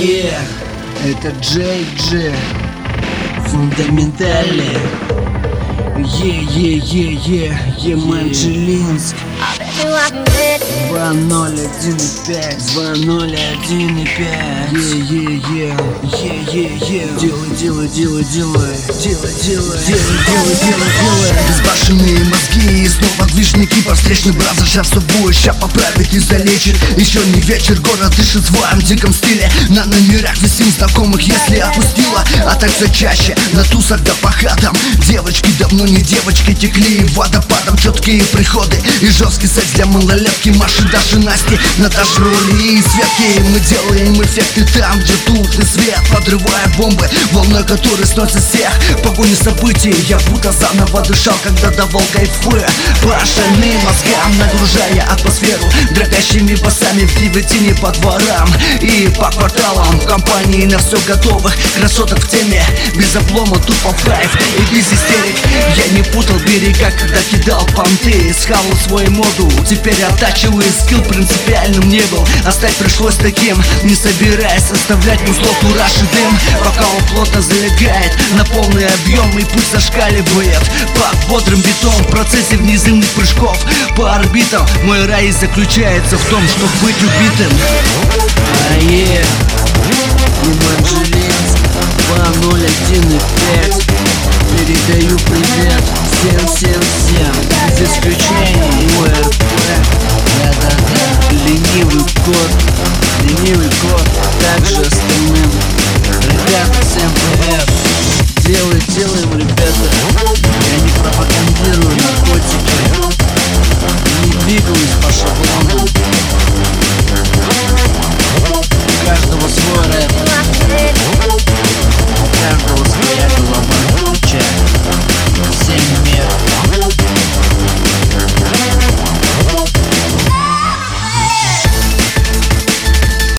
Это Джей Джи Фундаментальный. Еманжелинск 201,5 Делай. Безбашенные мозги и снова движники по встречным браза. Сейчас все будет, ща поправит и залечит. Еще не вечер, город дышит в своем диком стиле. На номерах висим знакомых, если отпустила. А так все чаще, на тусах да по хатам. Девочки давно не девочки, текли водопадом. Четкие приходы и жесткий секс для малолетки. Маши, Даши, Насти, Наташи, Оли и Светки. Мы делаем эффекты там, где тусклый свет, подрывая бомбы, волной которой сносит всех. Погони событий, я будто заново дышал, когда давал кайфы по шальным мозгам, нагружая атмосферу дрожащими басами в гильотине по дворам и по кварталам. В компании на все готовых красоток в теме, без облома, тупо в кайф и без истерик. Я не путал берега, когда кидал понты, схавал свою моду, теперь оттачиваю скилл, принципиальным не был, а стать пришлось таким, не собираясь оставлять музло, кураж и дым, пока он плотно залегает на полный объем и путь зашкаливает под бодрым битом в процессе внеземных прыжков по орбитам. Мой рай заключается в том, чтобы быть убитым. Еманжелинск 201,5 Передаю привет всем без исключений. УРП, да-да-да. Ленивый кот, также остальным. Ребята, всем привет. Делаем, ребята. Я не пропагандирую наркотики, не двигаюсь по шаблону.